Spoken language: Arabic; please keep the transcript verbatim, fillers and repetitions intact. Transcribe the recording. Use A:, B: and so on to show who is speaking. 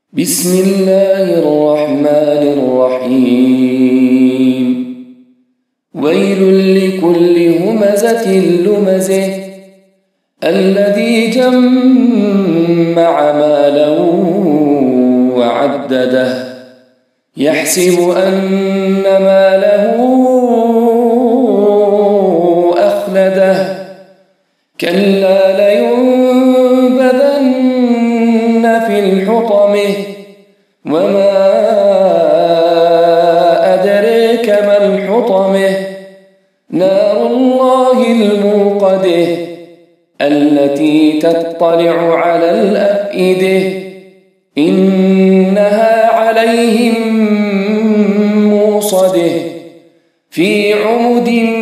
A: بسم الله الرحمن الرحيم ويل لكل همزة لمزة الذي جمع مالا وعدده يحسب أن ماله أخلده كلا لينبذن في الحطمة وما أدريك ما الحطمة نار الله الموقدة التي تطلع على الأفئدة إنها عليهم موصدة في عمد